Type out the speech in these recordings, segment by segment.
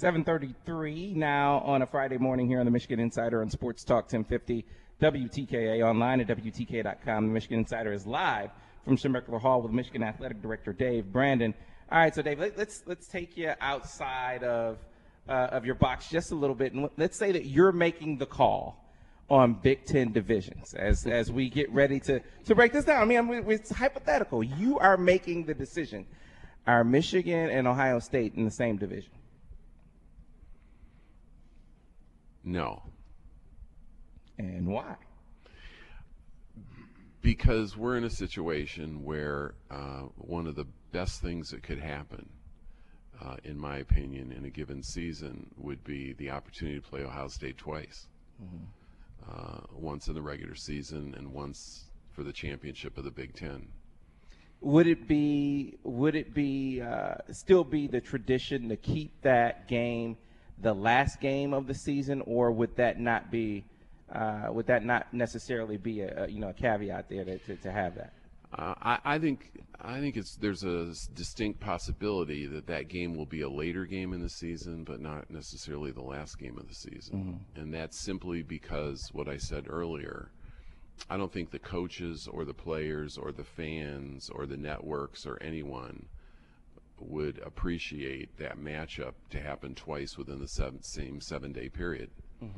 7:33 now on a Friday morning here on the Michigan Insider on Sports Talk 1050 WTKA, online at WTKA.com. The Michigan Insider is live from Schembechler Hall with Michigan Athletic Director Dave Brandon. All right, so Dave, let's take you outside of your box just a little bit, and let's say that you're making the call on Big Ten divisions as we get ready to break this down. I mean, it's hypothetical. You are making the decision. Are Michigan and Ohio State in the same division? No. And why? Because we're in a situation where one of the best things that could happen, in my opinion, in a given season would be the opportunity to play Ohio State twice. Once in the regular season and once for the championship of the Big Ten. Would it still be the tradition to keep that game the last game of the season, or would that not necessarily be a caveat there to have that? I think there's a distinct possibility that game will be a later game in the season, but not necessarily the last game of the season. And that's simply because what I said earlier. I don't think the coaches or the players or the fans or the networks or anyone would appreciate that matchup to happen twice within the same 7-day period.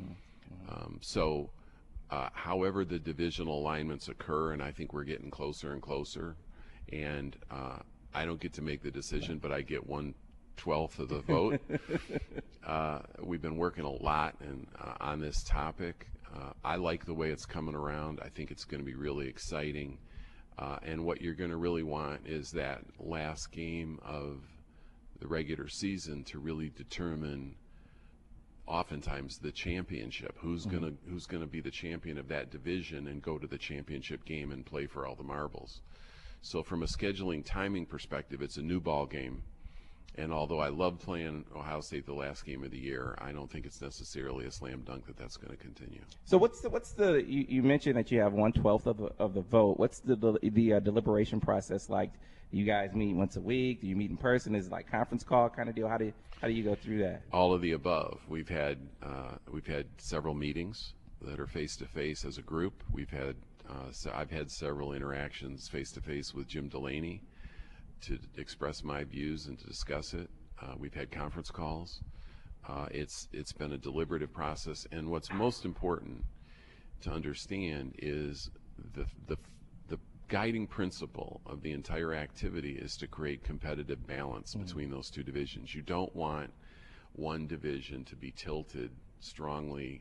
However the divisional alignments occur, and I think we're getting closer and closer, and I don't get to make the decision, but I get 1/12 of the vote. We've been working a lot on this topic. I like the way it's coming around. I think it's going to be really exciting. And what you're going to really want is that last game of the regular season to really determine oftentimes the championship. Who's going to be the champion of that division and go to the championship game and play for all the marbles. So from a scheduling timing perspective, it's a new ball game. And although I love playing Ohio State the last game of the year, I don't think it's necessarily a slam dunk that that's going to continue. So what's the you mentioned that you have 1/12 of the vote. What's the deliberation process like? Do you guys meet once a week? Do you meet in person? Is it like conference call kind of deal? How do you go through that? All of the above. We've had several meetings that are face to face as a group. I've had several interactions face to face with Jim Delaney to express my views and to discuss it. We've had conference calls. It's been a deliberative process, and what's most important to understand is the guiding principle of the entire activity is to create competitive balance between those two divisions. You don't want one division to be tilted strongly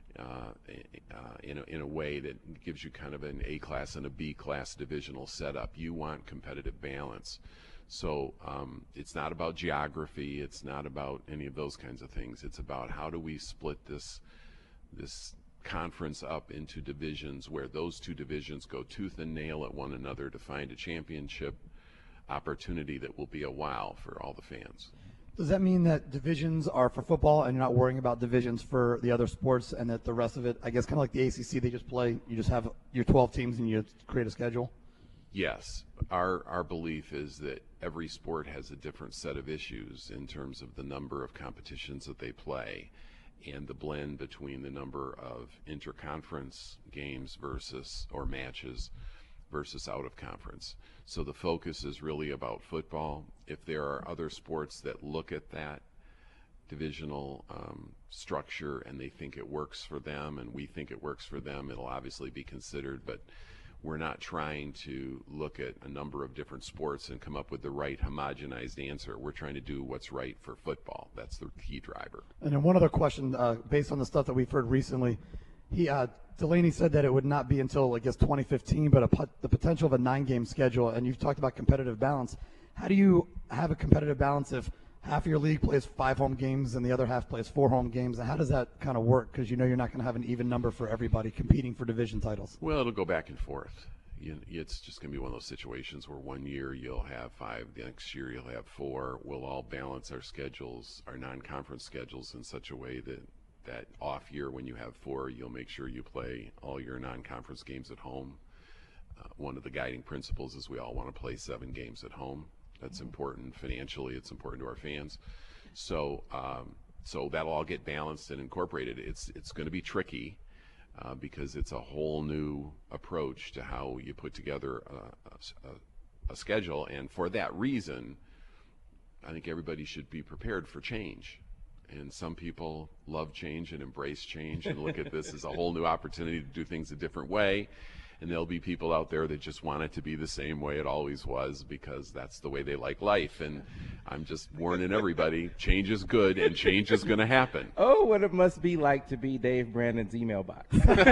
in a way that gives you kind of an A class and a B class divisional setup. You want competitive balance. So it's not about geography. It's not about any of those kinds of things. It's about how do we split this conference up into divisions where those two divisions go tooth and nail at one another to find a championship opportunity that will be a wow for all the fans. Does that mean that divisions are for football and you're not worrying about divisions for the other sports, and that the rest of it, I guess kind of like the ACC, they just play, you just have your 12 teams and you create a schedule? Yes. Our belief is that every sport has a different set of issues in terms of the number of competitions that they play and the blend between the number of interconference games or matches versus out of conference. So the focus is really about football. If there are other sports that look at that divisional structure and they think it works for them and we think it works for them, it'll obviously be considered, but we're not trying to look at a number of different sports and come up with the right homogenized answer. We're trying to do what's right for football. That's the key driver. And then one other question, based on the stuff that we've heard recently, Delaney said that it would not be until, I guess, 2015, but the potential of a 9-game schedule, and you've talked about competitive balance. How do you have a competitive balance if half of your league plays 5 home games and the other half plays 4 home games? And how does that kind of work? Because you know you're not going to have an even number for everybody competing for division titles. Well, it'll go back and forth. It's just going to be one of those situations where one year you'll have 5, the next year you'll have 4. We'll all balance our schedules, our non-conference schedules, in such a way that off year when you have 4, you'll make sure you play all your non-conference games at home. One of the guiding principles is we all want to play 7 games at home. That's important financially. It's important to our fans. So So that'll all get balanced and incorporated. It's going to be tricky because it's a whole new approach to how you put together a schedule. And for that reason, I think everybody should be prepared for change. And some people love change and embrace change and look at this as a whole new opportunity to do things a different way. And there'll be people out there that just want it to be the same way it always was because that's the way they like life. And I'm just warning everybody, change is good and change is going to happen. Oh, what it must be like to be Dave Brandon's email box.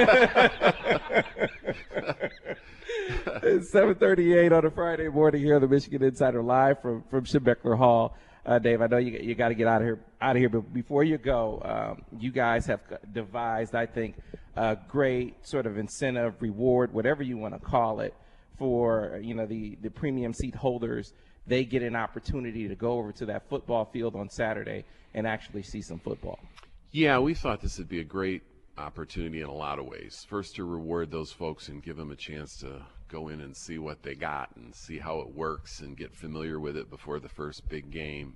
It's 7:38 on a Friday morning here on the Michigan Insider Live from Schembechler Hall. Dave, I know you got to get out of here, but before you go, you guys have devised, I think, a great sort of incentive, reward, whatever you want to call it, for the premium seat holders. They get an opportunity to go over to that football field on Saturday and actually see some football. Yeah, we thought this would be a great opportunity in a lot of ways. First, to reward those folks and give them a chance to go in and see what they got and see how it works and get familiar with it before the first big game.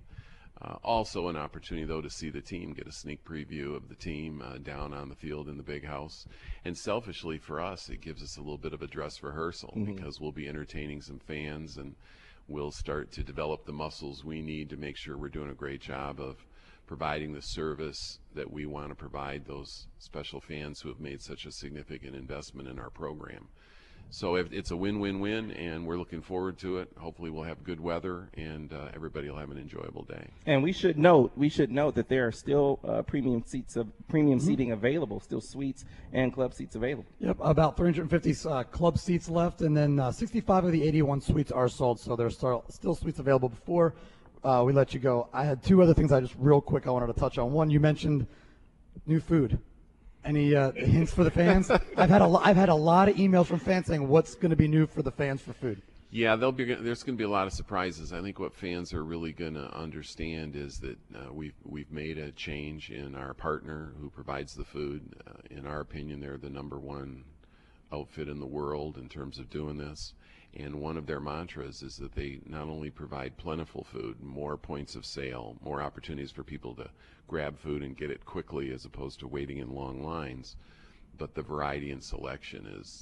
Also an opportunity, though, to see the team, get a sneak preview of the team down on the field in the big house. And selfishly for us, it gives us a little bit of a dress rehearsal because we'll be entertaining some fans and we'll start to develop the muscles we need to make sure we're doing a great job of providing the service that we want to provide those special fans who have made such a significant investment in our program. So it's a win-win-win, and we're looking forward to it. Hopefully we'll have good weather, and everybody will have an enjoyable day. And we should note that there are still premium seating available, still suites and club seats available. Yep, about 350 club seats left, and then 65 of the 81 suites are sold, so there's still suites available. Before we let you go, I had two other things I wanted to touch on. One, you mentioned new food. Any hints for the fans? I've had a lot of emails from fans saying what's going to be new for the fans for food. Yeah, there's going to be a lot of surprises. I think what fans are really going to understand is that we've made a change in our partner who provides the food. In our opinion, they're the number one outfit in the world in terms of doing this. And one of their mantras is that they not only provide plentiful food, more points of sale, more opportunities for people to grab food and get it quickly as opposed to waiting in long lines, but the variety and selection is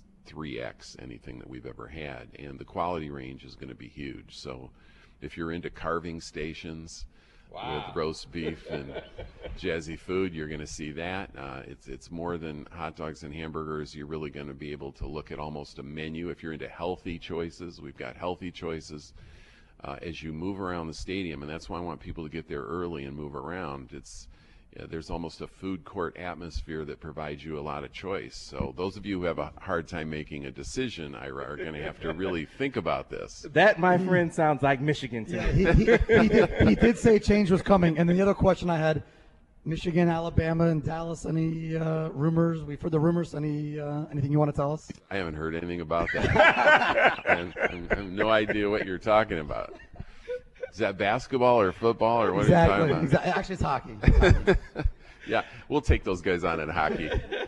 3x anything that we've ever had. And the quality range is going to be huge. So if you're into carving stations, with roast beef and jazzy food, you're going to see that. It's more than hot dogs and hamburgers. You're really going to be able to look at almost a menu. If you're into healthy choices, we've got healthy choices as you move around the stadium, and that's why I want people to get there early and move around. There's almost a food court atmosphere that provides you a lot of choice. So those of you who have a hard time making a decision, Ira, are going to have to really think about this. That, my friend, sounds like Michigan to me. He did say change was coming. And then the other question I had, Michigan, Alabama, and Dallas, any rumors? We've heard the rumors. Anything you want to tell us? I haven't heard anything about that. I have no idea what you're talking about. Is that basketball or football or what exactly, are you talking about? Actually, it's hockey. Yeah, we'll take those guys on in hockey.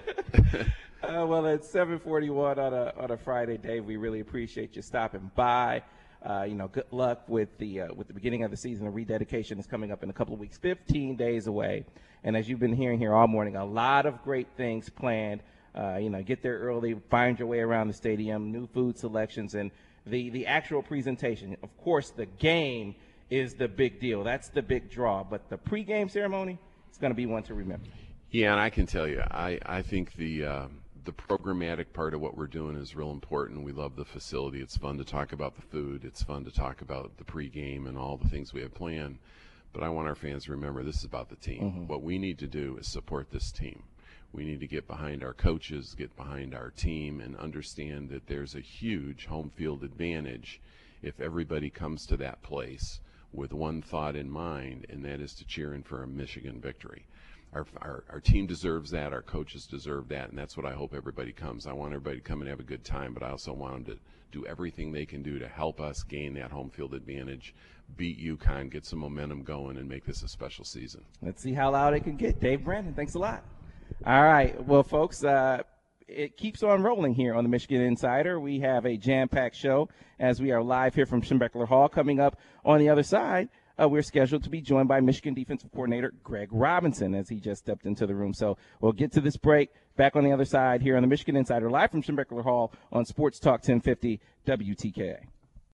Well, it's 7:41 on a Friday, Dave. We really appreciate you stopping by. Good luck with the beginning of the season. The rededication is coming up in a couple of weeks, 15 days away. And as you've been hearing here all morning, a lot of great things planned. Get there early, find your way around the stadium, new food selections, and the actual presentation. Of course, the game is the big deal. That's the big draw. But the pregame ceremony is going to be one to remember. Yeah, and I can tell you, I think the programmatic part of what we're doing is real important. We love the facility. It's fun to talk about the food. It's fun to talk about the pregame and all the things we have planned. But I want our fans to remember this is about the team. Mm-hmm. What we need to do is support this team. We need to get behind our coaches, get behind our team, and understand that there's a huge home field advantage if everybody comes to that place with one thought in mind, and that is to cheer in for a Michigan victory. Our team deserves that. Our coaches deserve that, and that's what I hope everybody comes. I want everybody to come and have a good time, but I also want them to do everything they can do to help us gain that home field advantage, beat UConn, get some momentum going, and make this a special season. Let's see how loud it can get. Dave Brandon, thanks a lot. All right. Well, folks, it keeps on rolling here on the Michigan Insider. We have a jam-packed show as we are live here from Schembechler Hall. Coming up on the other side, we're scheduled to be joined by Michigan defensive coordinator Greg Robinson as he just stepped into the room. So we'll get to this break back on the other side here on the Michigan Insider, live from Schembechler Hall on Sports Talk 1050 WTKA.